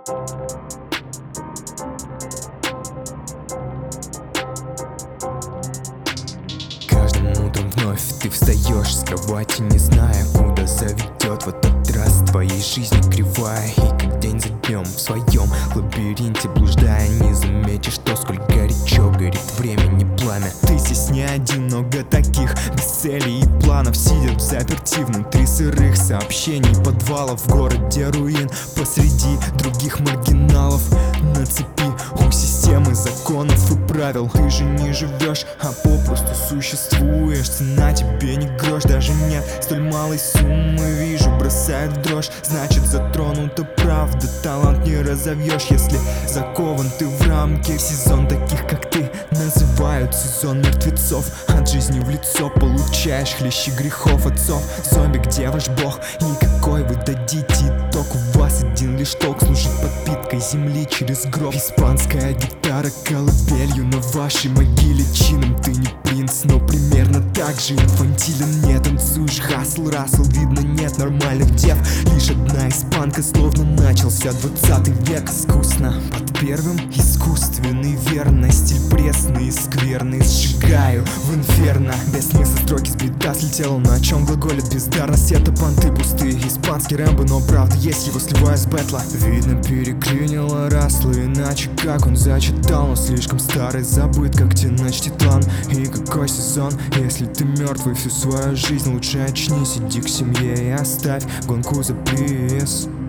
Каждым утром вновь ты встаешь с кровати, не зная, куда заведет в этот раз твоей жизни кривая. И как день за днем в своем лабиринте блуждая, не заметишь то, сколь горячо горит время, не пламя. Ты здесь не один, много таких, без целей и планов, сидят в заперти внутри сырых сообщений подвалов. В городе руин, посреди других маргиналов, на цепи у системы законов и правил. Ты же не живешь, а попросту существуешь. Цена тебе не грош, даже нет столь малой суммы. Вижу, бросает в дрожь, значит затронута правда. Талант не разовьешь, если закован ты в рамки. Сезон таких, как ты, называют сезон мертвецов. От жизни в лицо получаешь хлещи грехов отцов. Зомби, где ваш бог? Никакой вы дадите итог. У вас один лишь толк, служит подпиткой земли через гроб. Испанская гитара колыбелью на вашей могиле. Чином ты не принц, но примерно так же инфантилен. Не танцуешь, хасл, расл, видно нет нормальных дев. Лишь одна испанка, словно начался 20 век. Искусно под первым, искусственный верно. Стиль пресный и скверный, сжигаю в инферно. Без смысла строки с бита слетела, на чем глаголит бездарность. Это понты пустые, испанский Рэмбо, но правда есть, его сливаю с бэтла. Видно, переклинило расло, иначе как он зачитал. Но слишком старый, забыт, как тянуть титан. И какой сезон, если ты мертвый всю свою жизнь? Лучше очнись, иди к семье и оставь гонку за приз.